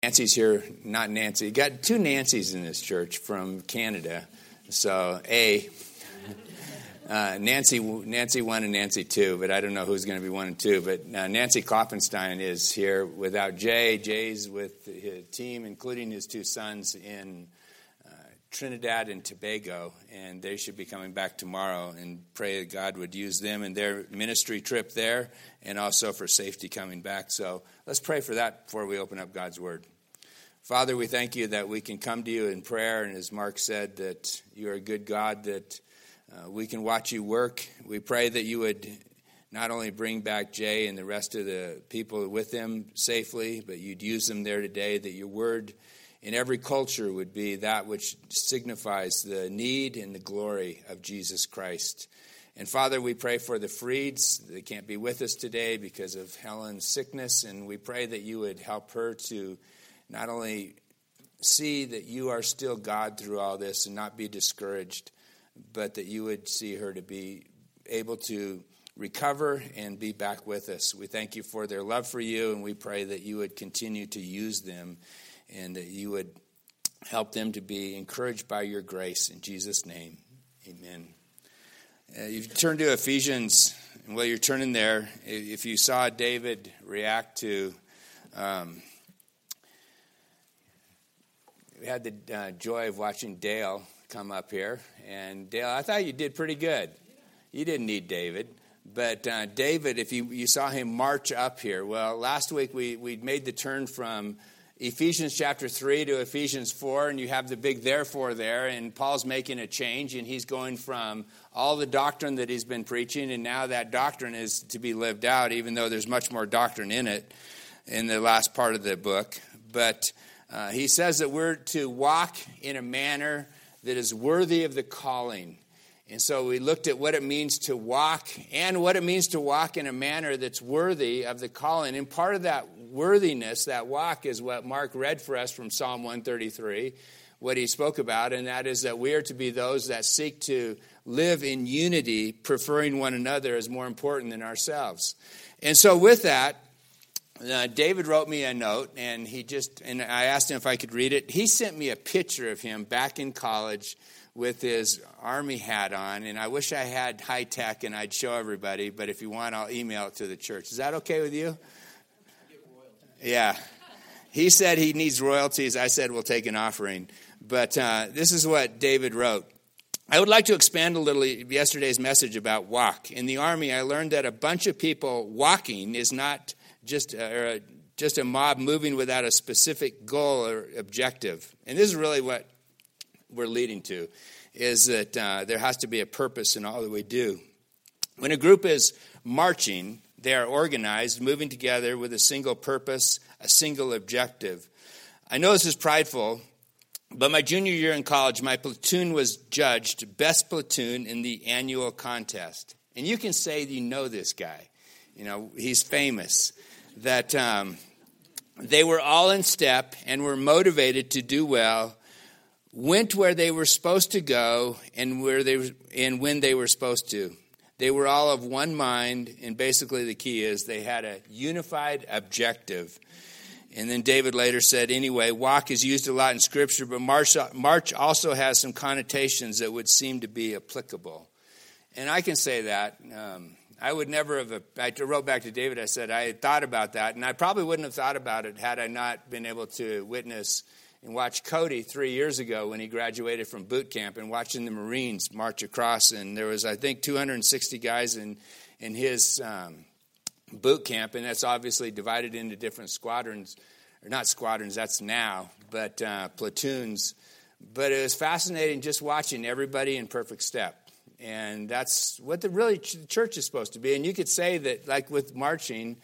Nancy's here, not Nancy. Got two Nancys in this church from Canada. So, Nancy 1 and Nancy 2, but I don't know who's going to be 1 and 2. But Nancy Klopfenstein is here without Jay. Jay's with his team, including his two sons in Trinidad and Tobago, and they should be coming back tomorrow, and pray that God would use them in their ministry trip there and also for safety coming back. So let's pray for that before we open up God's Word. Father, we thank you that we can come to you in prayer, and as Mark said, that you are a good God, that we can watch you work. We pray that you would not only bring back Jay and the rest of the people with him safely, but you'd use them there today, that your word in every culture would be that which signifies the need and the glory of Jesus Christ. And Father, we pray for the Freeds. They can't be with us today because of Helen's sickness, and we pray that you would help her to not only see that you are still God through all this and not be discouraged, but that you would see her to be able to recover and be back with us. We thank you for their love for you, and we pray that you would continue to use them and that you would help them to be encouraged by your grace. In Jesus' name, amen. You turn to Ephesians, and while you're turning there, if you saw David react to, we had the joy of watching Dale come up here. And Dale, I thought you did pretty good. You didn't need David. But David, if you saw him march up here, well, last week we made the turn from Ephesians chapter 3 to Ephesians 4, and you have the big therefore there, and Paul's making a change, and he's going from all the doctrine that he's been preaching, and now that doctrine is to be lived out, even though there's much more doctrine in it in the last part of the book. But he says that we're to walk in a manner that is worthy of the calling. And so we looked at what it means to walk and what it means to walk in a manner that's worthy of the calling. And part of that worthiness, that walk, is what Mark read for us from Psalm 133, what he spoke about, and that is that we are to be those that seek to live in unity, preferring one another as more important than ourselves. And so with that, David wrote me a note, and I asked him if I could read it. He sent me a picture of him back in college with his army hat on, and I wish I had high tech and I'd show everybody, but if you want, I'll email it to the church. Is that okay with you? Yeah. He said he needs royalties. I said we'll take an offering. But this is what David wrote. I would like to expand a little yesterday's message about walk. In the army, I learned that a bunch of people walking is not just a mob moving without a specific goal or objective. And this is really what we're leading to, is that there has to be a purpose in all that we do. When a group is marching, they are organized, moving together with a single purpose, a single objective. I know this is prideful, but my junior year in college, my platoon was judged best platoon in the annual contest. And you can say you know this guy. You know, he's famous. That they were all in step and were motivated to do well, went where they were supposed to go and when they were supposed to. They were all of one mind, and basically the key is they had a unified objective. And then David later said, anyway, walk is used a lot in Scripture, but march also has some connotations that would seem to be applicable. And I can say that. I would never have, I wrote back to David, I said, I had thought about that, and I probably wouldn't have thought about it had I not been able to witness and watch Cody 3 years ago when he graduated from boot camp and watching the Marines march across. And there was, I think, 260 guys in his boot camp, and that's obviously divided into different squadrons, or not squadrons, that's now, but platoons. But it was fascinating just watching everybody in perfect step. And that's what the church is supposed to be. And you could say that, like with marching,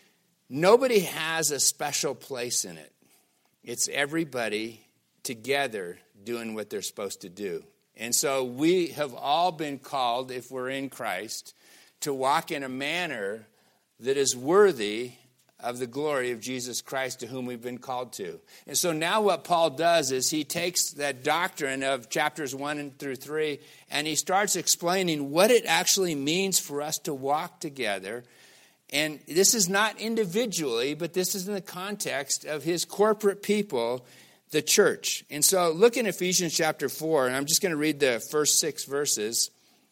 nobody has a special place in it. It's everybody together doing what they're supposed to do. And so we have all been called, if we're in Christ, to walk in a manner that is worthy of the glory of Jesus Christ, to whom we've been called to. And so now what Paul does is he takes that doctrine of chapters 1 through 3, and he starts explaining what it actually means for us to walk together And this is not individually, but this is in the context of his corporate people, the church. And so look in Ephesians chapter 4, and I'm just going to read the first 6 verses.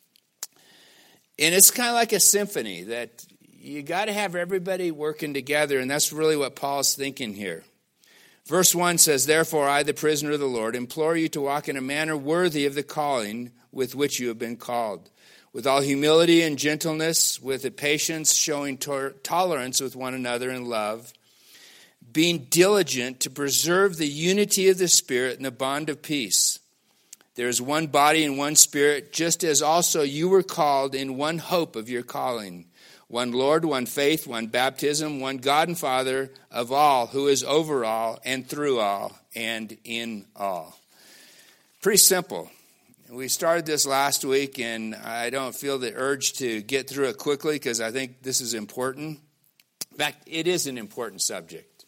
And it's kind of like a symphony that you got to have everybody working together, and that's really what Paul's thinking here. Verse 1 says, "Therefore I, the prisoner of the Lord, implore you to walk in a manner worthy of the calling with which you have been called, with all humility and gentleness, with the patience, showing tolerance with one another in love, being diligent to preserve the unity of the Spirit in the bond of peace. There is one body and one Spirit, just as also you were called in one hope of your calling. One Lord, one faith, one baptism, one God and Father of all, who is over all and through all and in all." Pretty simple. We started this last week, and I don't feel the urge to get through it quickly because I think this is important. In fact, it is an important subject.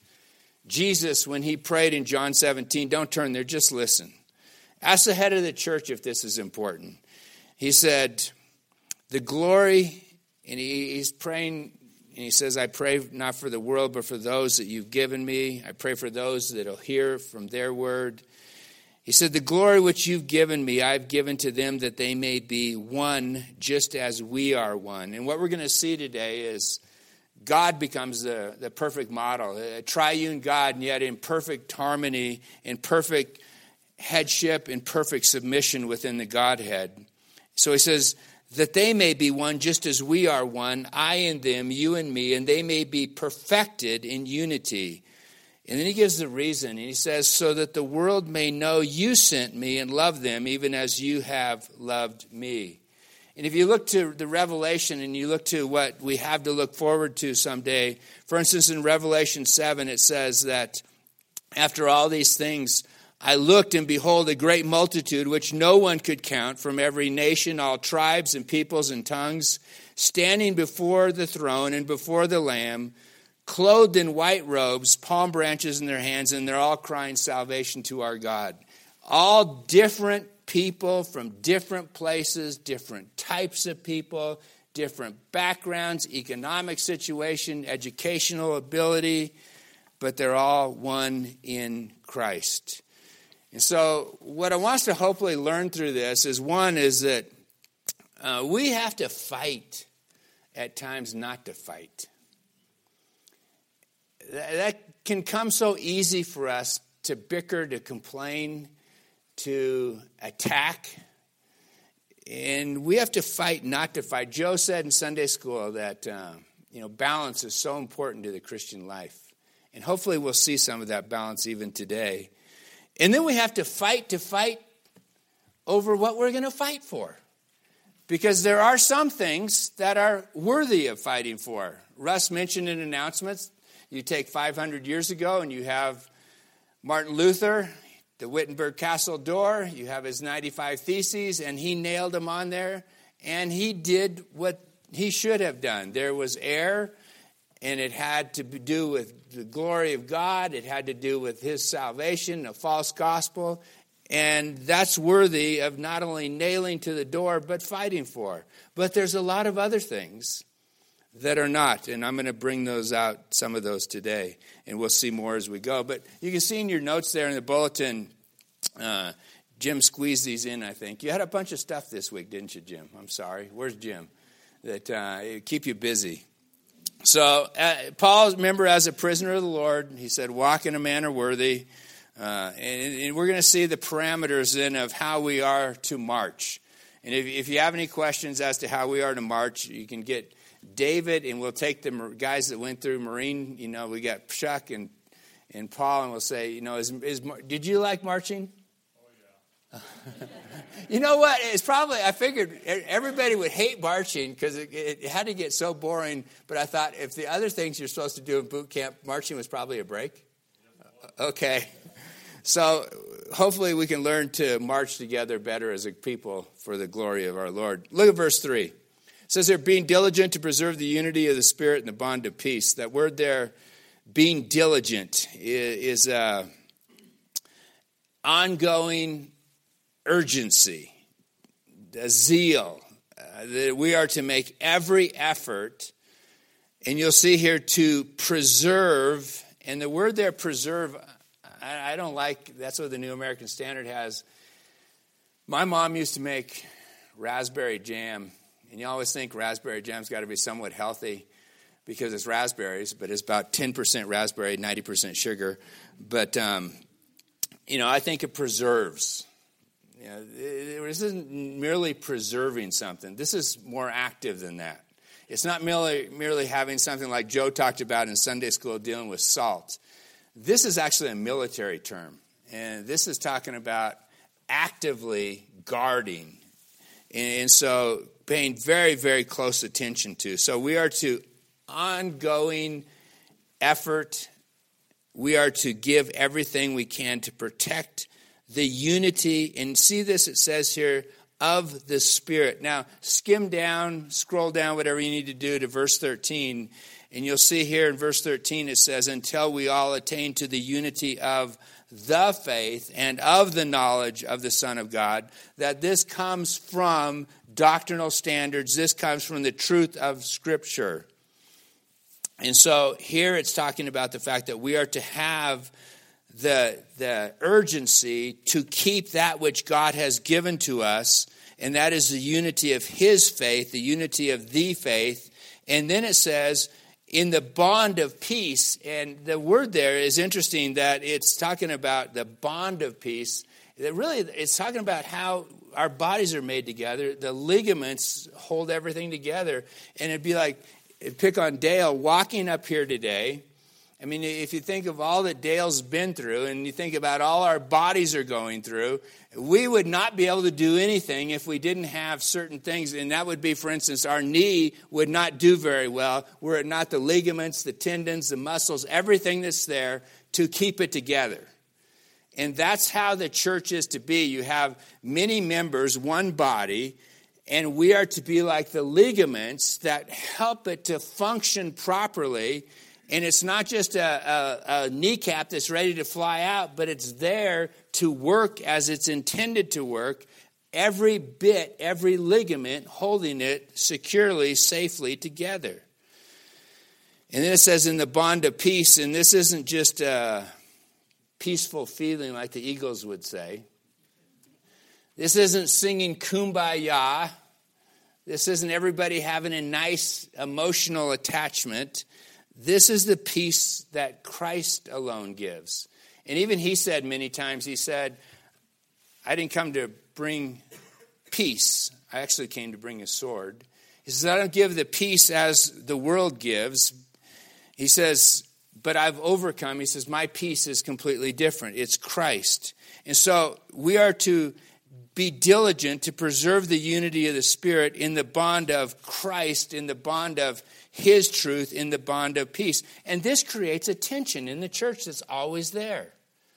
Jesus, when he prayed in John 17, don't turn there, just listen. Ask the head of the church if this is important. He said, the glory, and he's praying, and he says, "I pray not for the world, but for those that you've given me. I pray for those that will hear from their word." He said, "The glory which you've given me, I've given to them that they may be one, just as we are one." And what we're going to see today is God becomes the perfect model, a triune God, and yet in perfect harmony, in perfect headship, in perfect submission within the Godhead. So he says, that they may be one just as we are one, I and them, you and me, and they may be perfected in unity. And then he gives the reason, and he says, so that the world may know you sent me and love them, even as you have loved me. And if you look to the Revelation and you look to what we have to look forward to someday, for instance, in Revelation 7, it says that after all these things, I looked, and behold, a great multitude, which no one could count, from every nation, all tribes and peoples and tongues, standing before the throne and before the Lamb, clothed in white robes, palm branches in their hands, and they're all crying salvation to our God. All different people from different places, different types of people, different backgrounds, economic situation, educational ability, but they're all one in Christ. And so what I want us to hopefully learn through this is, one, is that we have to fight at times not to fight. That can come so easy for us to bicker, to complain, to attack. And we have to fight not to fight. Joe said in Sunday school that balance is so important to the Christian life. And hopefully we'll see some of that balance even today. And then we have to fight over what we're going to fight for. Because there are some things that are worthy of fighting for. Russ mentioned in announcements, you take 500 years ago and you have Martin Luther, the Wittenberg Castle door, you have his 95 Theses, and he nailed them on there, and he did what he should have done. There was error, and it had to do with the glory of God. It had to do with his salvation, a false gospel. And that's worthy of not only nailing to the door, but fighting for. But there's a lot of other things that are not. And I'm going to bring those out, some of those today. And we'll see more as we go. But you can see in your notes there in the bulletin, Jim squeezed these in, I think. You had a bunch of stuff this week, didn't you, Jim? I'm sorry. Where's Jim? That keep you busy. So Paul, remember, as a prisoner of the Lord, he said, walk in a manner worthy. And we're going to see the parameters then of how we are to march. And if you have any questions as to how we are to march, you can get David, and we'll take the guys that went through Marine. We got Chuck and Paul, and we'll say, did you like marching? Oh, yeah. You know what? It's probably, I figured everybody would hate marching because it had to get so boring. But I thought if the other things you're supposed to do in boot camp, marching was probably a break. Okay. So hopefully we can learn to march together better as a people for the glory of our Lord. Look at verse 3. It says there, being diligent to preserve the unity of the Spirit and the bond of peace. That word there, being diligent, is ongoing urgency, the zeal. That we are to make every effort And you'll see here to preserve, and the word there, preserve, I don't like, that's what the New American Standard has. My mom used to make raspberry jam, and you always think raspberry jam's got to be somewhat healthy because it's raspberries, but it's about 10% raspberry, 90% sugar. But, I think it preserves. This isn't merely preserving something. This is more active than that. It's not merely having something like Joe talked about in Sunday school dealing with salt. This is actually a military term, and this is talking about actively guarding, and so paying very, very close attention to. So we are to ongoing effort. We are to give everything we can to protect the unity, and see this, it says here, of the Spirit. Now, skim down, scroll down, whatever you need to do to verse 13, and you'll see here in verse 13 it says, until we all attain to the unity of the faith and of the knowledge of the Son of God, that this comes from doctrinal standards, this comes from the truth of Scripture. And so here it's talking about the fact that we are to have the urgency to keep that which God has given to us, and that is the unity of His faith, the unity of the faith. And then it says, in the bond of peace, and the word there is interesting that it's talking about the bond of peace. That really, it's talking about how our bodies are made together. The ligaments hold everything together. And it'd be like, pick on Dale walking up here today. I mean, if you think of all that Dale's been through and you think about all our bodies are going through, we would not be able to do anything if we didn't have certain things. And that would be, for instance, our knee would not do very well were it not the ligaments, the tendons, the muscles, everything that's there to keep it together. And that's how the church is to be. You have many members, one body, and we are to be like the ligaments that help it to function properly. And it's not just a kneecap that's ready to fly out, but it's there to work as it's intended to work. Every bit, every ligament holding it securely, safely together. And then it says in the bond of peace, and this isn't just a peaceful feeling like the Eagles would say. This isn't singing Kumbaya. This isn't everybody having a nice emotional attachment. This is the peace that Christ alone gives. And even He said many times, He said, I didn't come to bring peace. I actually came to bring a sword. He says, I don't give the peace as the world gives. He says, but I've overcome. He says, my peace is completely different. It's Christ. And so we are to be diligent to preserve the unity of the Spirit in the bond of Christ, in the bond of His truth, in the bond of peace. And this creates a tension in the church that's always there.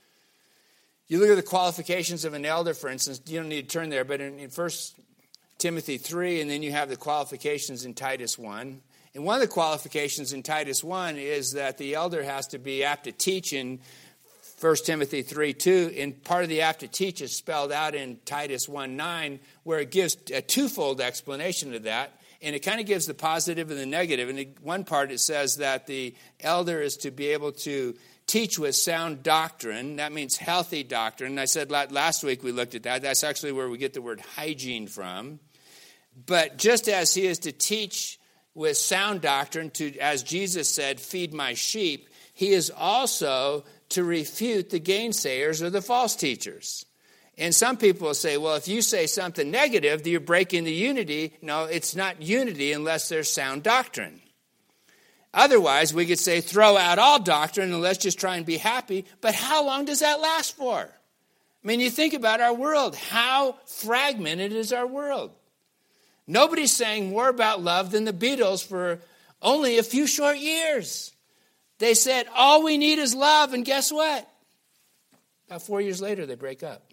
You look at the qualifications of an elder, for instance. You don't need to turn there, but in 1 Timothy 3, and then you have the qualifications in Titus 1. And one of the qualifications in Titus 1 is that the elder has to be apt to teach in 1 Timothy 3:2, and part of the apt to teach is spelled out in Titus 1:9, where it gives a twofold explanation of that. And it kind of gives the positive and the negative. And in one part it says that the elder is to be able to teach with sound doctrine. That means healthy doctrine. And I said last week we looked at that. That's actually where we get the word hygiene from. But just as he is to teach with sound doctrine, to, as Jesus said, feed my sheep, he is also to refute the gainsayers or the false teachers. And some people will say, well, if you say something negative, you're breaking the unity. No, it's not unity unless there's sound doctrine. Otherwise, we could say throw out all doctrine and let's just try and be happy. But how long does that last for? I mean, you think about our world. How fragmented is our world? Nobody's saying more about love than the Beatles for only a few short years. They said, all we need is love, and guess what? About 4 years later, they break up.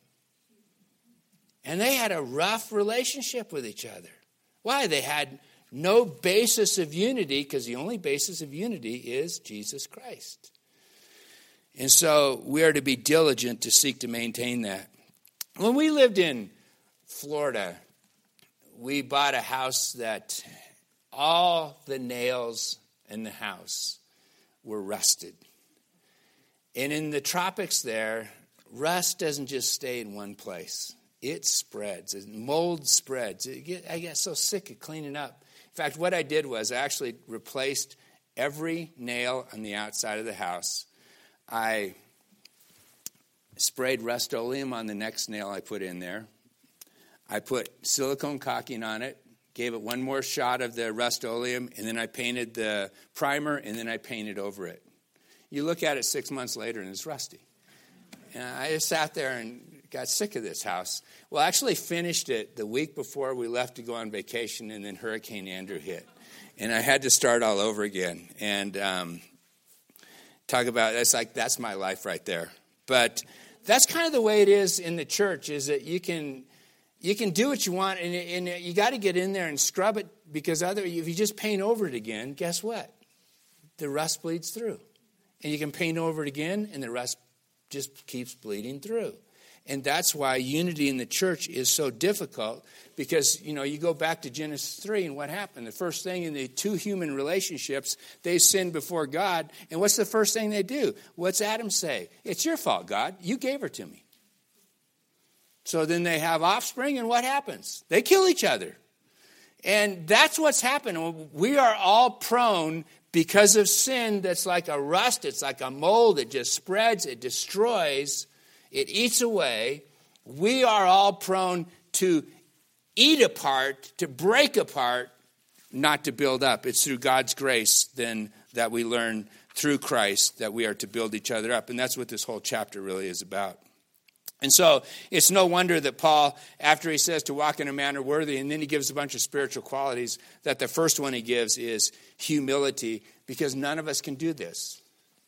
And they had a rough relationship with each other. Why? They had no basis of unity, because the only basis of unity is Jesus Christ. And so we are to be diligent to seek to maintain that. When we lived in Florida, we bought a house that all the nails and the house were rusted. And in the tropics there, rust doesn't just stay in one place. It spreads. Mold spreads. I get so sick of cleaning up. In fact, what I did was I actually replaced every nail on the outside of the house. I sprayed Rust-Oleum on the next nail I put in there. I put silicone caulking on it, gave it one more shot of the Rust-Oleum, and then I painted the primer, and then I painted over it. You look at it 6 months later, and it's rusty. And I just sat there and got sick of this house. Well, I actually finished it the week before we left to go on vacation, and then Hurricane Andrew hit. And I had to start all over again. And talk about, that's my life right there. But that's kind of the way it is in the church, is that you can do what you want, and you got to get in there and scrub it, because if you just paint over it again, guess what? The rust bleeds through. And you can paint over it again, and the rust just keeps bleeding through. And that's why unity in the church is so difficult, because, you go back to Genesis 3, and what happened? The first thing in the two human relationships, they sinned before God. And what's the first thing they do? What's Adam say? It's your fault, God. You gave her to me. So then they have offspring, and what happens? They kill each other. And that's what's happened. We are all prone, because of sin, that's like a rust, it's like a mold, it just spreads, it destroys, it eats away. We are all prone to eat apart, to break apart, not to build up. It's through God's grace then that we learn through Christ that we are to build each other up. And that's what this whole chapter really is about. And so it's no wonder that Paul, after he says to walk in a manner worthy, and then he gives a bunch of spiritual qualities, that the first one he gives is humility, because none of us can do this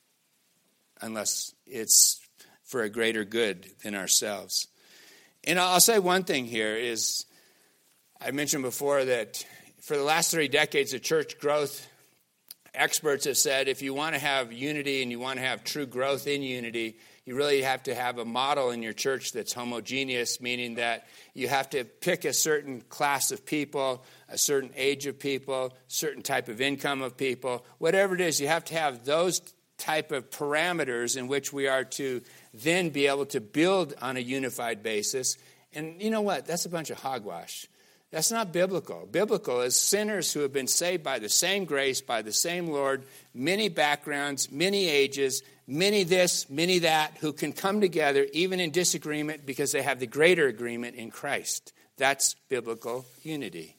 unless it's for a greater good than ourselves. And I'll say one thing here is, I mentioned before that for the last 3 decades of church growth, experts have said if you want to have unity and you want to have true growth in unity, you really have to have a model in your church that's homogeneous, meaning that you have to pick a certain class of people, a certain age of people, certain type of income of people. Whatever it is, you have to have those type of parameters in which we are to then be able to build on a unified basis. And you know what? That's a bunch of hogwash. That's not biblical. Biblical is sinners who have been saved by the same grace, by the same Lord, many backgrounds, many ages, many this, many that, who can come together even in disagreement because they have the greater agreement in Christ. That's biblical unity.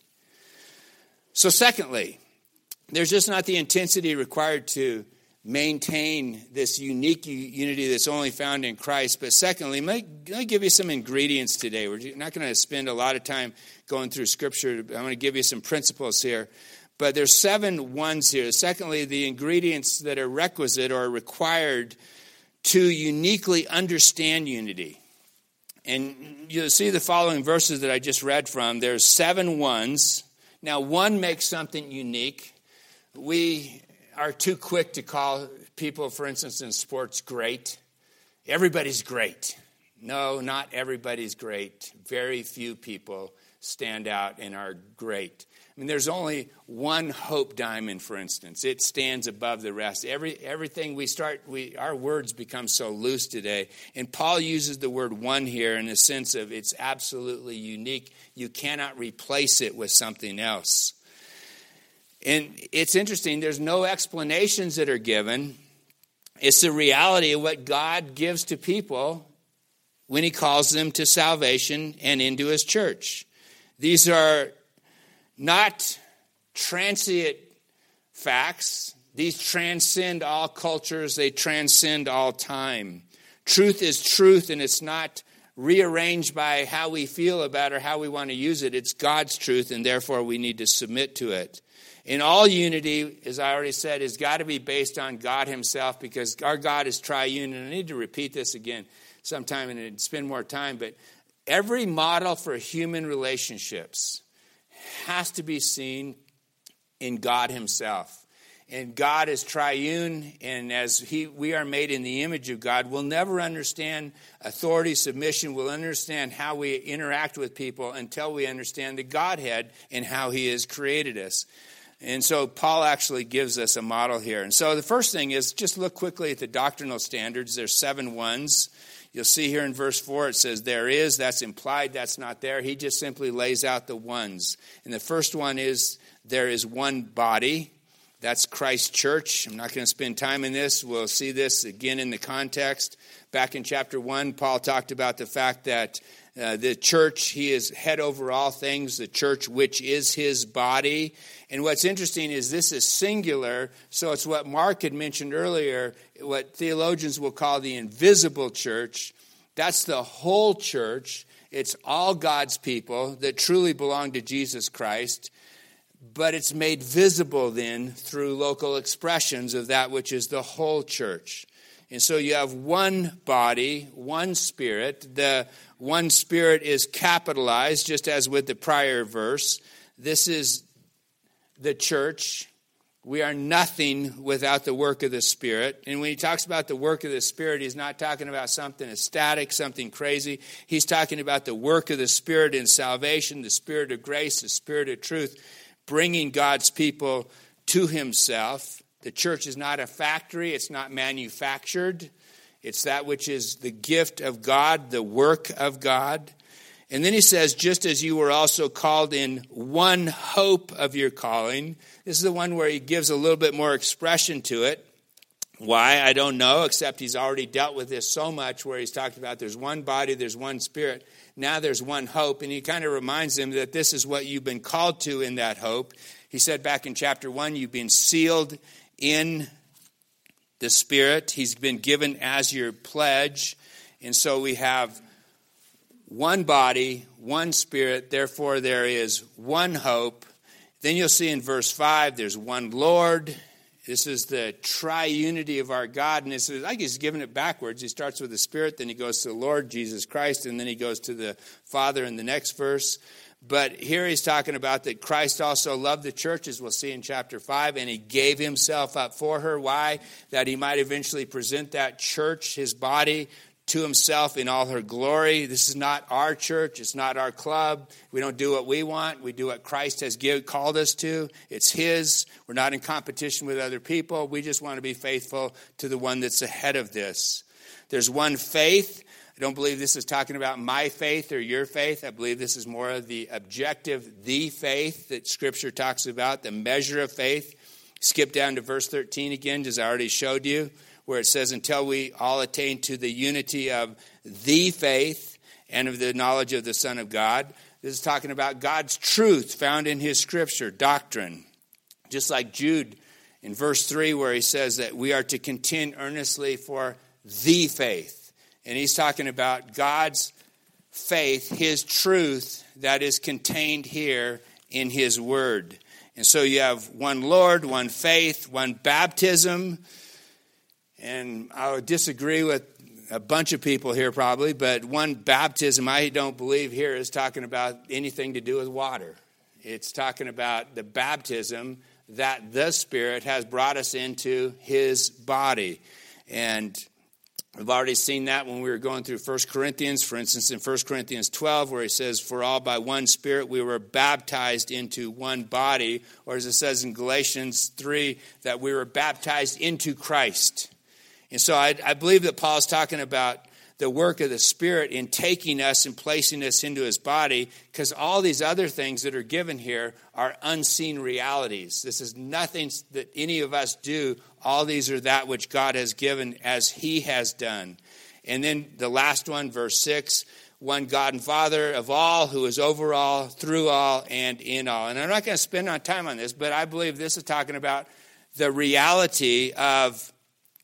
So secondly, there's just not the intensity required to maintain this unique unity that's only found in Christ. But secondly, let me give you some ingredients today. We're not going to spend a lot of time going through Scripture. I'm going to give you some principles here. But there's 7 ones here. Secondly, the ingredients that are requisite or required to uniquely understand unity. And you'll see the following verses that I just read from. There's 7 ones. Now, one makes something unique. We are too quick to call people, for instance, in sports, great. Everybody's great. No, not everybody's great. Very few people stand out and are great. I mean, there's only one Hope Diamond, for instance. It stands above the rest. Everything our words become so loose today. And Paul uses the word one here in the sense of it's absolutely unique. You cannot replace it with something else. And it's interesting, there's no explanations that are given. It's the reality of what God gives to people when he calls them to salvation and into his church. These are not transient facts. These transcend all cultures. They transcend all time. Truth is truth, and it's not rearranged by how we feel about it or how we want to use it. It's God's truth, and therefore we need to submit to it. In all unity, as I already said, has got to be based on God himself, because our God is triune. And I need to repeat this again sometime and spend more time. But every model for human relationships has to be seen in God himself. And God is triune, and as we are made in the image of God, we'll never understand authority, submission. We'll understand how we interact with people until we understand the Godhead and how he has created us. And so Paul actually gives us a model here. And so the first thing is just look quickly at the doctrinal standards. There's 7 ones. You'll see here in verse 4 it says there is. That's implied. That's not there. He just simply lays out the ones. And the first one is there is one body. That's Christ's church. I'm not going to spend time in this. We'll see this again in the context. Back in chapter 1, Paul talked about the fact that the church, he is head over all things, the church which is his body. And what's interesting is this is singular, so it's what Mark had mentioned earlier, what theologians will call the invisible church. That's the whole church. It's all God's people that truly belong to Jesus Christ. But it's made visible then through local expressions of that which is the whole church. And so you have one body, one spirit. The one spirit is capitalized, just as with the prior verse. This is the church. We are nothing without the work of the Spirit. And when he talks about the work of the Spirit, he's not talking about something ecstatic, something crazy. He's talking about the work of the Spirit in salvation, the Spirit of grace, the Spirit of truth, bringing God's people to himself. The church is not a factory. It's not manufactured. It's that which is the gift of God, the work of God. And then he says, just as you were also called in one hope of your calling. This is the one where he gives a little bit more expression to it. Why? I don't know, except he's already dealt with this so much where he's talked about there's one body, there's one spirit. Now there's one hope. And he kind of reminds them that this is what you've been called to in that hope. He said back in chapter 1, you've been sealed in the Spirit. He's been given as your pledge. And so we have one body, one Spirit, therefore there is one hope. Then you'll see in verse 5, there's one Lord. This is the triunity of our God. And it's like he's given it backwards. He starts with the Spirit, then he goes to the Lord Jesus Christ, and then he goes to the Father in the next verse. But here he's talking about that Christ also loved the church, as we'll see in chapter 5, and he gave himself up for her. Why? That he might eventually present that church, his body, to himself in all her glory. This is not our church. It's not our club. We don't do what we want. We do what Christ has called us to. It's his. We're not in competition with other people. We just want to be faithful to the one that's ahead of this. There's one faith. I don't believe this is talking about my faith or your faith. I believe this is more of the objective, the faith that Scripture talks about, the measure of faith. Skip down to verse 13 again, as I already showed you, where it says, until we all attain to the unity of the faith and of the knowledge of the Son of God. This is talking about God's truth found in his Scripture, doctrine. Just like Jude in verse 3, where he says that we are to contend earnestly for the faith. And he's talking about God's faith, his truth that is contained here in his word. And so you have one Lord, one faith, one baptism. And I would disagree with a bunch of people here probably, but one baptism I don't believe here is talking about anything to do with water. It's talking about the baptism that the Spirit has brought us into his body. And we've already seen that when we were going through 1 Corinthians. For instance, in 1 Corinthians 12, where he says, for all by one Spirit we were baptized into one body. Or as it says in Galatians 3, that we were baptized into Christ. And so I believe that Paul's talking about the work of the Spirit in taking us and placing us into his body, because all these other things that are given here are unseen realities. This is nothing that any of us do. All these are that which God has given as he has done. And then the last one, verse 6, one God and Father of all, who is over all, through all, and in all. And I'm not going to spend on time on this, but I believe this is talking about the reality of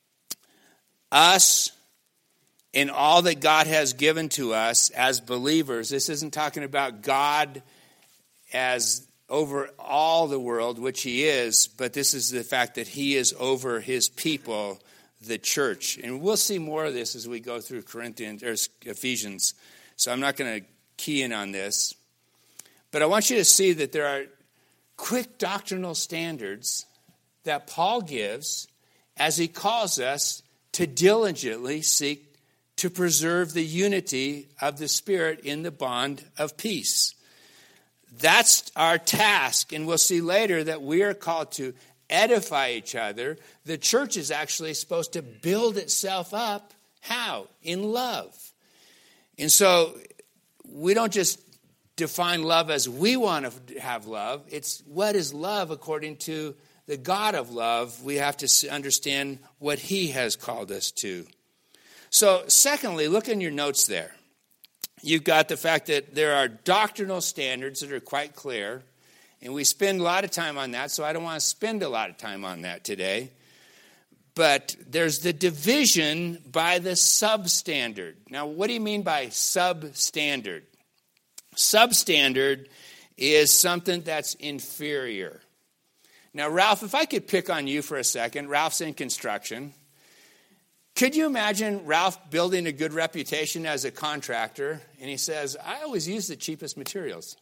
us in all that God has given to us as believers. This isn't talking about God as over all the world, which he is, but this is the fact that he is over his people, the church. And we'll see more of this as we go through Ephesians. So I'm not going to key in on this. But I want you to see that there are quick doctrinal standards that Paul gives as he calls us to diligently seek to preserve the unity of the Spirit in the bond of peace. That's our task. And we'll see later that we are called to edify each other. The church is actually supposed to build itself up. How? In love. And so we don't just define love as we want to have love. It's what is love according to the God of love. We have to understand what he has called us to. So secondly, look in your notes there. You've got the fact that there are doctrinal standards that are quite clear. And we spend a lot of time on that, so I don't want to spend a lot of time on that today. But there's the division by the substandard. Now, what do you mean by substandard? Substandard is something that's inferior. Now, Ralph, if I could pick on you for a second, Ralph's in construction. Could you imagine Ralph building a good reputation as a contractor, and he says, I always use the cheapest materials.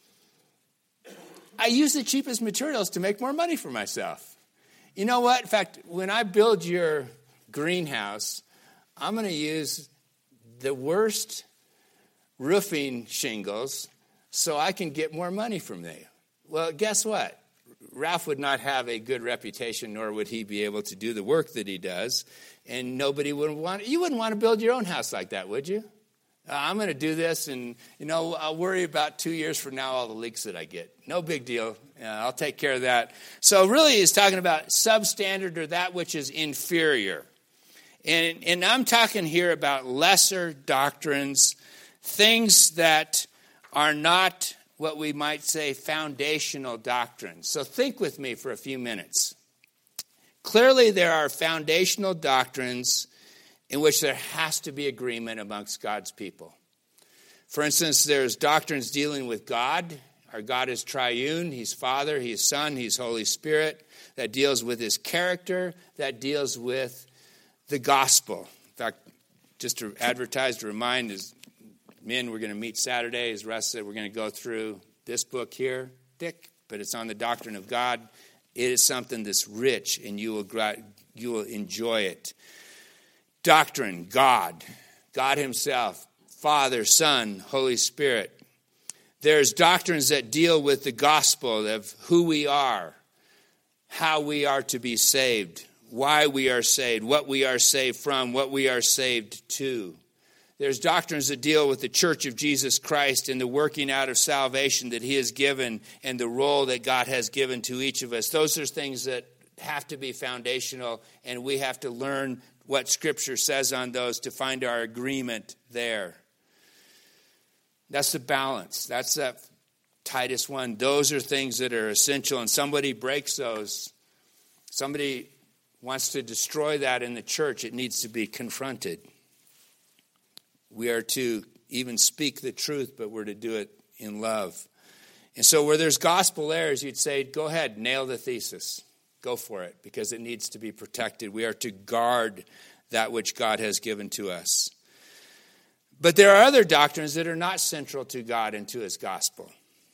I use the cheapest materials to make more money for myself. You know what? In fact, when I build your greenhouse, I'm going to use the worst roofing shingles so I can get more money from you. Well, guess what? Ralph would not have a good reputation, nor would he be able to do the work that he does. And nobody would want, you wouldn't want to build your own house like that, would you? I'm going to do this, and, I'll worry about 2 years from now all the leaks that I get. No big deal. I'll take care of that. So really he's talking about substandard, or that which is inferior. And I'm talking here about lesser doctrines, things that are not what we might say foundational doctrines. So think with me for a few minutes. Clearly there are foundational doctrines in which there has to be agreement amongst God's people. For instance, there's doctrines dealing with God. Our God is triune. He's Father, He's Son, He's Holy Spirit. That deals with His character. That deals with the gospel. In fact, just to advertise, to remind as men, we're going to meet Saturday. As Russ said, we're going to go through this book here, thick, but it's on the doctrine of God. It is something that's rich, and you will enjoy it. Doctrine, God Himself, Father, Son, Holy Spirit. There's doctrines that deal with the gospel of who we are, how we are to be saved, why we are saved, what we are saved from, what we are saved to. There's doctrines that deal with the Church of Jesus Christ and the working out of salvation that He has given and the role that God has given to each of us. Those are things that have to be foundational, and we have to learn what Scripture says on those to find our agreement there. That's the balance. That's that Titus 1. Those are things that are essential, and somebody breaks those. Somebody wants to destroy that in the church. It needs to be confronted. We are to even speak the truth, but we're to do it in love. And so where there's gospel errors, you'd say, go ahead, nail the thesis. Go for it, because it needs to be protected. We are to guard that which God has given to us. But there are other doctrines that are not central to God and to His gospel.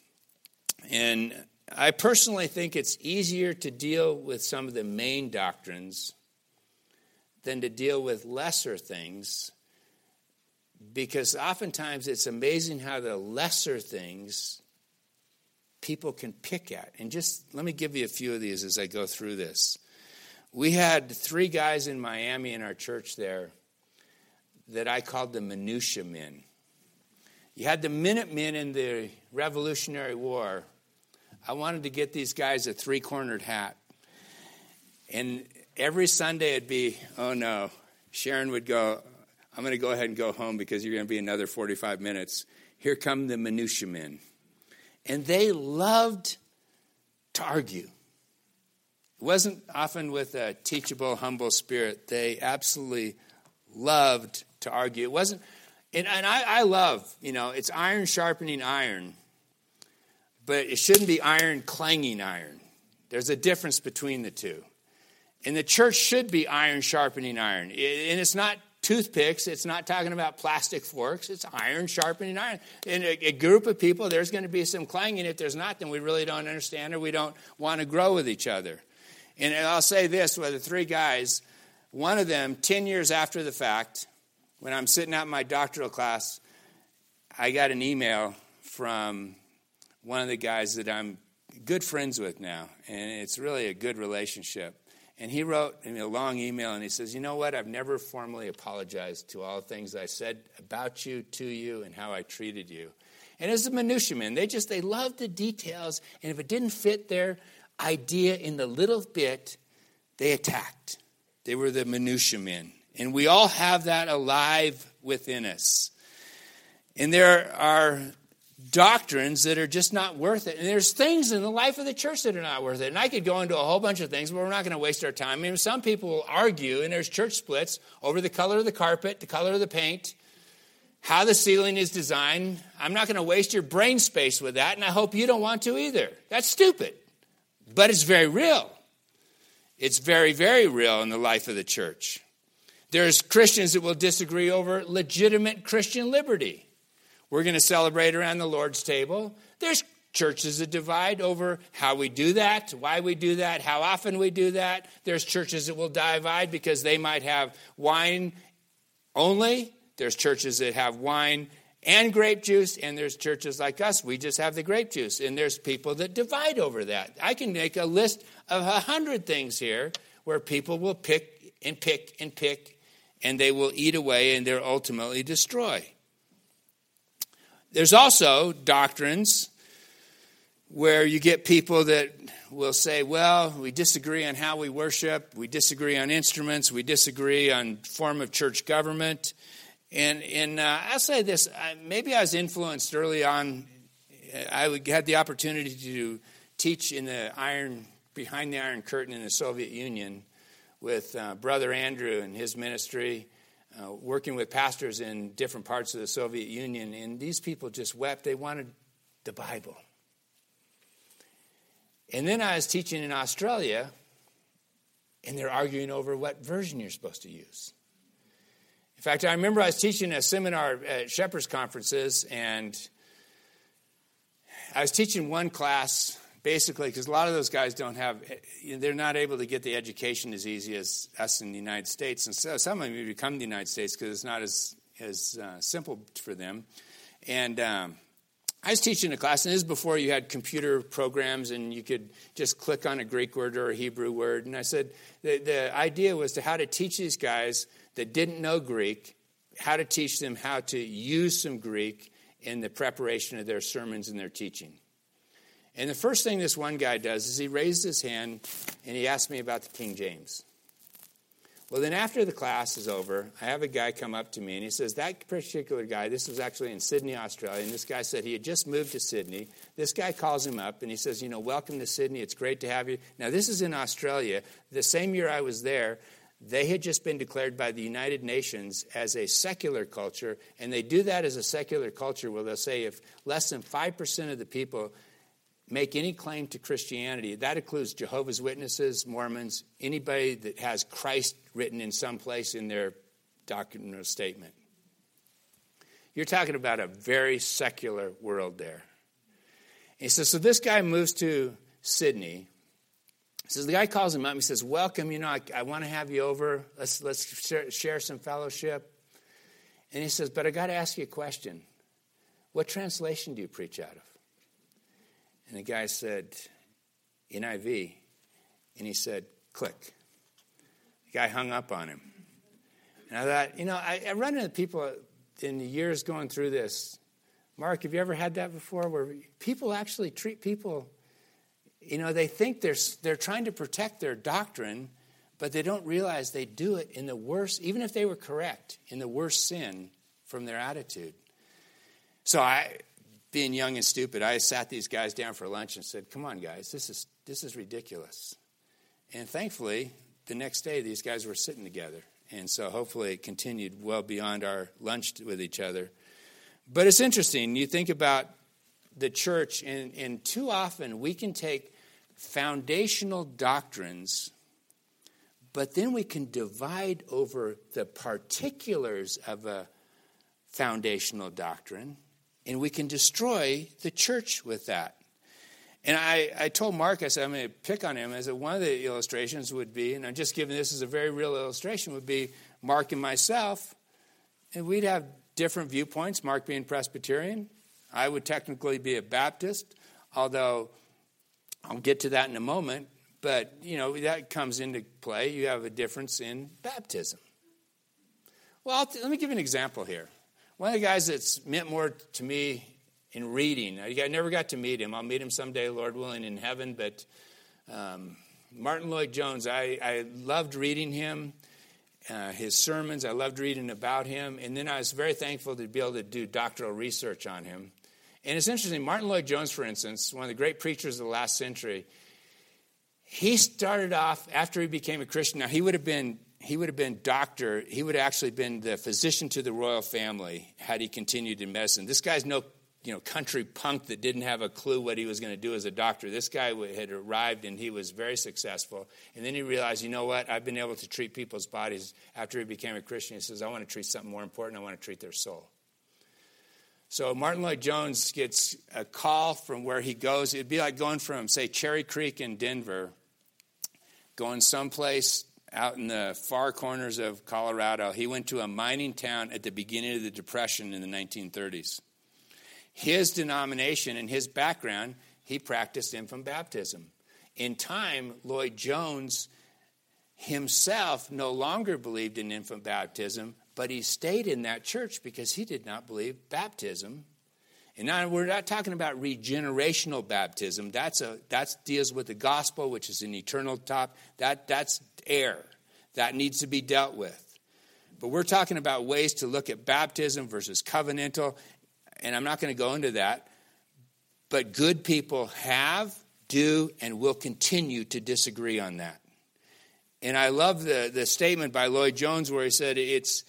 And I personally think it's easier to deal with some of the main doctrines than to deal with lesser things, because oftentimes it's amazing how the lesser things people can pick at. And just let me give you a few of these as I go through this. We had 3 guys in Miami in our church there that I called the minutia men. You had the Minutemen in the Revolutionary War. I wanted to get these guys a 3-cornered hat. And every Sunday it'd be, oh no, Sharon would go, I'm going to go ahead and go home because you're going to be another 45 minutes. Here come the minutia men. And they loved to argue. It wasn't often with a teachable, humble spirit. They absolutely loved to argue. It wasn't, and I love, it's iron sharpening iron, but it shouldn't be iron clanging iron. There's a difference between the two. And the church should be iron sharpening iron. And it's not toothpicks. It's not talking about plastic forks. It's iron sharpening iron. In a group of people, there's going to be some clanging. If there's not, then we really don't understand, or we don't want to grow with each other. And I'll say this, with the 3 guys, one of them, 10 years after the fact, when I'm sitting out in my doctoral class, I got an email from one of the guys that I'm good friends with now, and it's really a good relationship. And he wrote me a long email, and he says, you know what, I've never formally apologized to all the things I said about you, to you, and how I treated you. And as the minutia men, they love the details, and if it didn't fit their idea in the little bit, they attacked. They were the minutia men. And we all have that alive within us. And there are doctrines that are just not worth it. And there's things in the life of the church that are not worth it. And I could go into a whole bunch of things, but we're not going to waste our time. I mean, some people will argue, and there's church splits over the color of the carpet, the color of the paint, how the ceiling is designed. I'm not going to waste your brain space with that, and I hope you don't want to either. That's stupid. But it's very real. It's very, very real in the life of the church. There's Christians that will disagree over legitimate Christian liberty. We're going to celebrate around the Lord's table. There's churches that divide over how we do that, why we do that, how often we do that. There's churches that will divide because they might have wine only. There's churches that have wine and grape juice, and there's churches like us, we just have the grape juice. And there's people that divide over that. I can make a list of 100 things here where people will pick and pick and pick, and they will eat away, and they'll ultimately destroy. There's also doctrines where you get people that will say, well, we disagree on how we worship, we disagree on instruments, we disagree on form of church government. And I'll say this, maybe I was influenced early on. I had the opportunity to teach in behind the Iron Curtain in the Soviet Union with Brother Andrew and his ministry, working with pastors in different parts of the Soviet Union. And these people just wept. They wanted the Bible. And then I was teaching in Australia, and they're arguing over what version you're supposed to use. In fact, I remember I was teaching a seminar at Shepherds Conferences, and I was teaching one class, basically, because a lot of those guys they're not able to get the education as easy as us in the United States. And so some of them come to the United States because it's not as simple for them. And I was teaching a class, and this is before you had computer programs and you could just click on a Greek word or a Hebrew word. And I said the idea was how to teach these guys that didn't know Greek, how to teach them how to use some Greek in the preparation of their sermons and their teaching. And the first thing this one guy does is he raised his hand and he asked me about the King James. Well, then after the class is over, I have a guy come up to me and he says, that particular guy, this was actually in Sydney, Australia, and this guy said he had just moved to Sydney. This guy calls him up and he says, welcome to Sydney. It's great to have you. Now, this is in Australia. The same year I was there, they had just been declared by the United Nations as a secular culture, and they do that as a secular culture where they'll say if less than 5% of the people make any claim to Christianity, that includes Jehovah's Witnesses, Mormons, anybody that has Christ written in some place in their doctrinal statement. You're talking about a very secular world there. And he says, so this guy moves to Sydney. He says, the guy calls him up. He says, welcome, I want to have you over. Let's share some fellowship. And he says, but I got to ask you a question. What translation do you preach out of? And the guy said, NIV. And he said, click. The guy hung up on him. And I thought, I run into people in the years going through this. Mark, have you ever had that before where people actually treat people, they think they're trying to protect their doctrine, but they don't realize they do it in the worst, even if they were correct, in the worst sin from their attitude. So being young and stupid, I sat these guys down for lunch and said, come on, guys, this is ridiculous. And thankfully, the next day, these guys were sitting together. And so hopefully it continued well beyond our lunch with each other. But it's interesting. You think about the church, and too often we can take foundational doctrines, but then we can divide over the particulars of a foundational doctrine, and we can destroy the church with that. And I told Mark, I said, I'm going to pick on him, as one of the illustrations would be, and I'm just giving this as a very real illustration, would be Mark and myself, and we'd have different viewpoints, Mark being Presbyterian. I would technically be a Baptist. although I'll get to that in a moment. But, that comes into play. You have a difference in baptism. Well, let me give you an example here. One of the guys that's meant more to me in reading, I never got to meet him. I'll meet him someday, Lord willing, in heaven. But Martin Lloyd-Jones, I loved reading him, his sermons. I loved reading about him. And then I was very thankful to be able to do doctoral research on him. And it's interesting, Martin Lloyd-Jones, for instance, one of the great preachers of the last century, he started off, after he became a Christian, now he would have been doctor, he would have actually been the physician to the royal family had he continued in medicine. This guy's no country punk that didn't have a clue what he was going to do as a doctor. This guy had arrived and he was very successful. And then he realized, you know what, I've been able to treat people's bodies. After he became a Christian, he says, I want to treat something more important. I want to treat their soul. So Martin Lloyd-Jones gets a call from where he goes. It'd be like going from, say, Cherry Creek in Denver, going someplace out in the far corners of Colorado. He went to a mining town at the beginning of the Depression in the 1930s. His denomination and his background, he practiced infant baptism. In time, Lloyd-Jones himself no longer believed in infant baptism, but he stayed in that church because he did not believe baptism. And now we're not talking about regenerational baptism. That deals with the gospel, which is an eternal top. That's air. That needs to be dealt with. But we're talking about ways to look at baptism versus covenantal. And I'm not going to go into that. But good people have, do, and will continue to disagree on that. And I love the statement by Lloyd-Jones where he said it's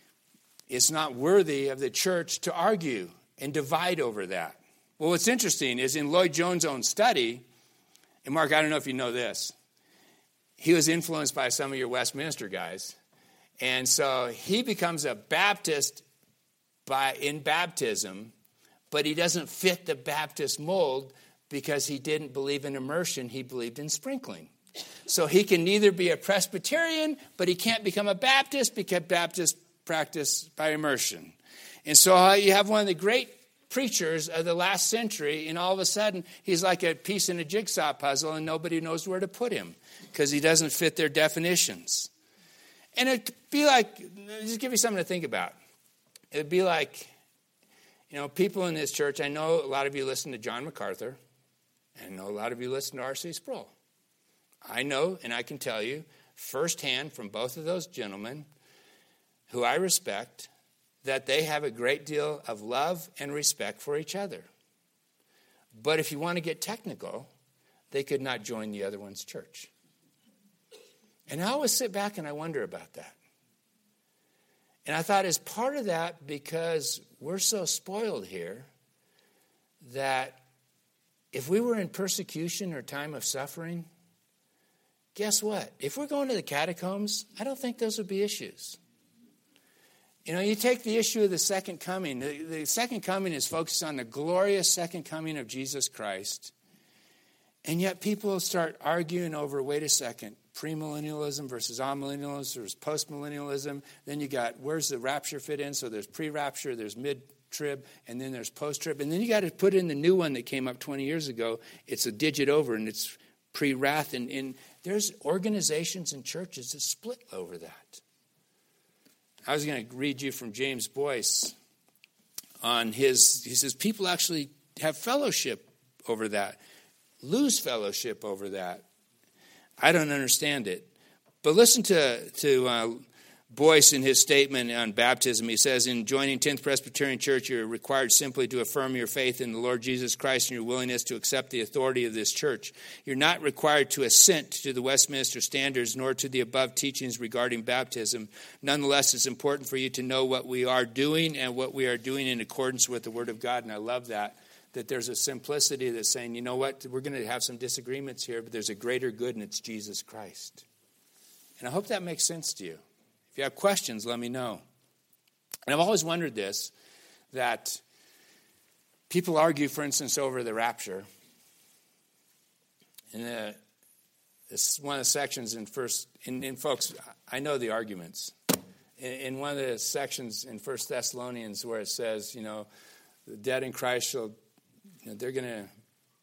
not worthy of the church to argue and divide over that. Well, what's interesting is in Lloyd-Jones' own study, and Mark, I don't know if you know this, he was influenced by some of your Westminster guys. And so he becomes a Baptist in baptism, but he doesn't fit the Baptist mold because he didn't believe in immersion, he believed in sprinkling. So he can neither be a Presbyterian, but he can't become a Baptist because Baptists practice by immersion. And so you have one of the great preachers of the last century, and all of a sudden he's like a piece in a jigsaw puzzle and nobody knows where to put him because he doesn't fit their definitions. And it'd be like, just give you something to think about. It'd be like, people in this church, I know a lot of you listen to John MacArthur, and I know a lot of you listen to R.C. Sproul. I know, and I can tell you firsthand from both of those gentlemen, who I respect, that they have a great deal of love and respect for each other. But if you want to get technical, they could not join the other one's church. And I always sit back and I wonder about that. And I thought, as part of that, because we're so spoiled here, that if we were in persecution or time of suffering, guess what? If we're going to the catacombs, I don't think those would be issues. You take the issue of the second coming. The second coming is focused on the glorious second coming of Jesus Christ. And yet people start arguing over, wait a second, premillennialism versus amillennialism versus postmillennialism. Then you got, where's the rapture fit in? So there's pre-rapture, there's mid-trib, and then there's post-trib. And then you got to put in the new one that came up 20 years ago. It's a digit over, and it's pre-wrath. And there's organizations and churches that split over that. I was going to read you from James Boyce on he says, people actually have fellowship over that, lose fellowship over that. I don't understand it. But listen to Boyce in his statement on baptism. He says, in joining 10th Presbyterian Church, you're required simply to affirm your faith in the Lord Jesus Christ and your willingness to accept the authority of this church. You're not required to assent to the Westminster standards nor to the above teachings regarding baptism. Nonetheless, it's important for you to know what we are doing and what we are doing in accordance with the Word of God. And I love that there's a simplicity that's saying, you know what, we're going to have some disagreements here, but there's a greater good, and it's Jesus Christ. And I hope that makes sense to you. If you have questions, let me know. And I've always wondered this, that people argue, for instance, over the rapture. And it's one of the sections in folks, I know the arguments. In one of the sections in 1 Thessalonians where it says, the dead in Christ they're going to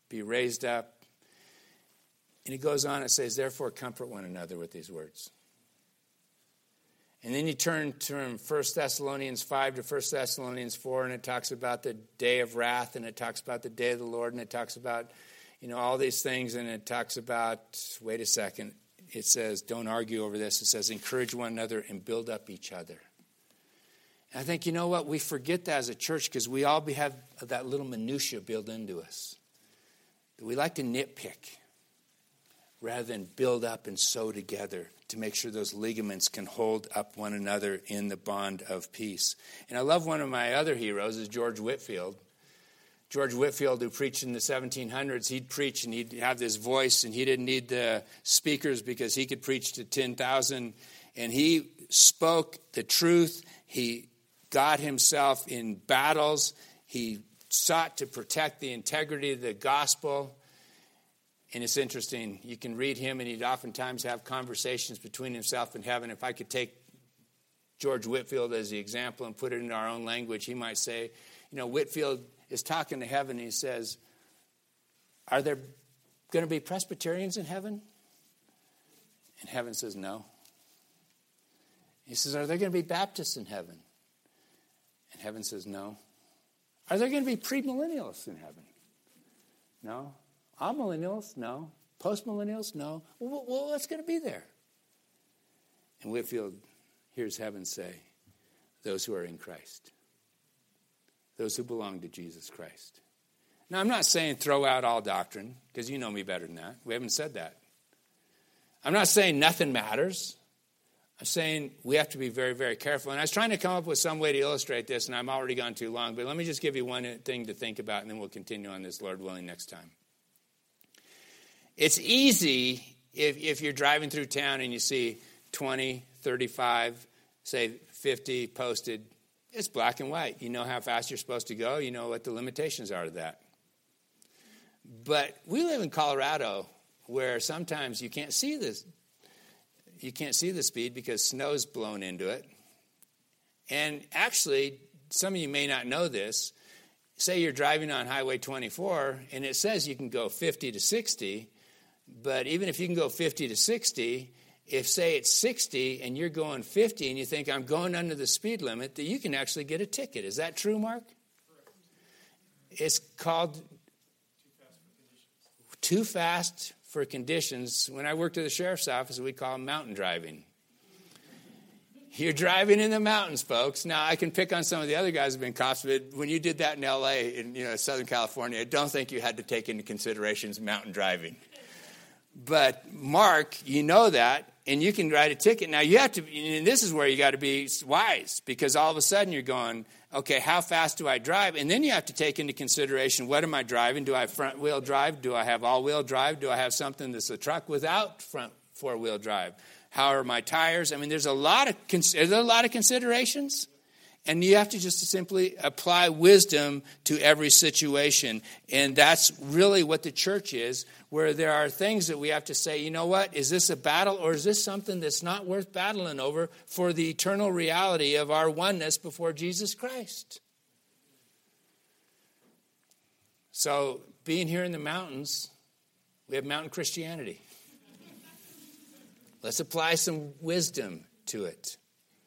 be raised up. And it goes on, it says, therefore comfort one another with these words. And then you turn from 1 Thessalonians 5 to 1 Thessalonians 4, and it talks about the day of wrath, and it talks about the day of the Lord, and it talks about, all these things, and it talks about, wait a second, it says, don't argue over this. It says, encourage one another and build up each other. And I think, you know what, we forget that as a church because we all have that little minutia built into us. We like to nitpick rather than build up and sew together to make sure those ligaments can hold up one another in the bond of peace. And I love one of my other heroes is George Whitefield. George Whitefield, who preached in the 1700s, he'd preach and he'd have this voice, and he didn't need the speakers because he could preach to 10,000. And he spoke the truth. He got himself in battles. He sought to protect the integrity of the gospel. And it's interesting. You can read him, and he'd oftentimes have conversations between himself and heaven. If I could take George Whitefield as the example and put it in our own language, he might say, Whitefield is talking to heaven, and he says, are there going to be Presbyterians in heaven? And heaven says, no. He says, are there going to be Baptists in heaven? And heaven says, no. Are there going to be premillennialists in heaven? No. Amillennials? No. Postmillennials? No. Well, what's going to be there? And Whitefield hears heaven say, those who are in Christ. Those who belong to Jesus Christ. Now, I'm not saying throw out all doctrine, because you know me better than that. We haven't said that. I'm not saying nothing matters. I'm saying we have to be very, very careful. And I was trying to come up with some way to illustrate this, and I'm already gone too long. But let me just give you one thing to think about, and then we'll continue on this, Lord willing, next time. It's easy if you're driving through town and you see 20, 35, say 50 posted. It's black and white. You know how fast you're supposed to go. You know what the limitations are to that. But we live in Colorado where sometimes you can't see this. You can't see the speed because snow's blown into it. And actually, some of you may not know this. Say you're driving on Highway 24 and it says you can go 50 to 60. But even if you can go 50 to 60, if, say, it's 60 and you're going 50 and you think I'm going under the speed limit, that you can actually get a ticket. Is that true, Mark? Correct. It's called too fast for conditions. When I worked at the sheriff's office, we call it mountain driving. You're driving in the mountains, folks. Now, I can pick on some of the other guys who have been cops, but when you did that in L.A., in Southern California, I don't think you had to take into consideration mountain driving. But, Mark, you know that, and you can write a ticket. Now, you have to, and this is where you got to be wise, because all of a sudden you're going, okay, how fast do I drive? And then you have to take into consideration, what am I driving? Do I have front-wheel drive? Do I have all-wheel drive? Do I have something that's a truck without front four-wheel drive? How are my tires? I mean, there's a lot of considerations. And you have to just simply apply wisdom to every situation. And that's really what the church is, where there are things that we have to say, you know what, is this a battle or is this something that's not worth battling over for the eternal reality of our oneness before Jesus Christ? So being here in the mountains, we have mountain Christianity. Let's apply some wisdom to it.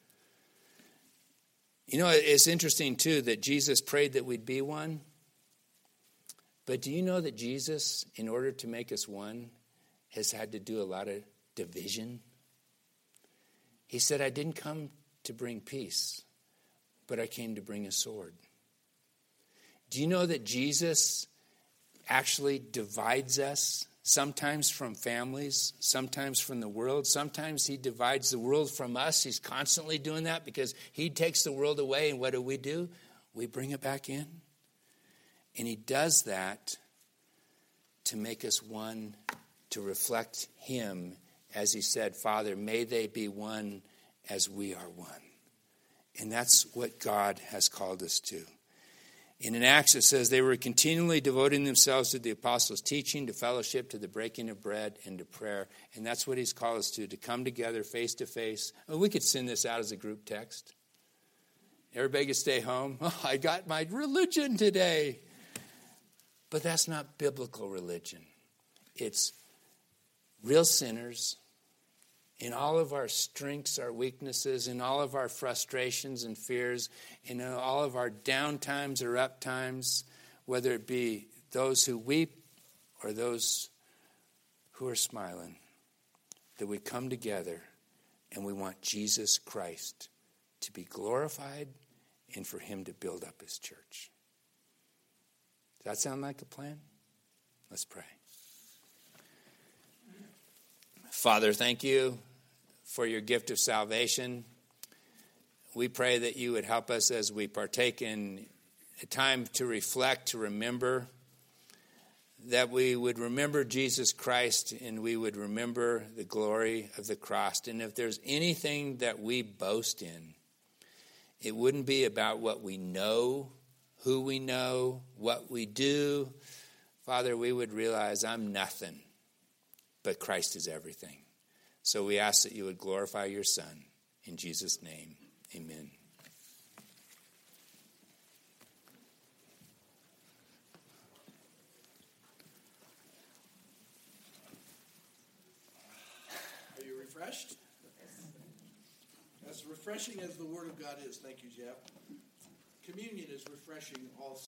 It's interesting, too, that Jesus prayed that we'd be one. But do you know that Jesus, in order to make us one, has had to do a lot of division? He said, I didn't come to bring peace, but I came to bring a sword. Do you know that Jesus actually divides us? Sometimes from families, sometimes from the world. Sometimes he divides the world from us. He's constantly doing that because he takes the world away. And what do? We bring it back in. And he does that to make us one, to reflect him. As he said, Father, may they be one as we are one. And that's what God has called us to. And in Acts it says they were continually devoting themselves to the apostles' teaching, to fellowship, to the breaking of bread, and to prayer. And that's what he's called us to come together face to face. We could send this out as a group text. Everybody could stay home. Oh, I got my religion today. But that's not biblical religion. It's real sinners in all of our strengths, our weaknesses, in all of our frustrations and fears, in all of our down times or up times, whether it be those who weep or those who are smiling, that we come together and we want Jesus Christ to be glorified and for him to build up his church. Does that sound like a plan? Let's pray. Father, thank you for your gift of salvation. We pray that you would help us as we partake in a time to reflect, to remember, that we would remember Jesus Christ and we would remember the glory of the cross. And if there's anything that we boast in, it wouldn't be about what we know, who we know, what we do. Father, we would realize I'm nothing, but Christ is everything. So we ask that you would glorify your Son. In Jesus' name, amen. Are you refreshed? As refreshing as the Word of God is, thank you, Jeff. Communion is refreshing also.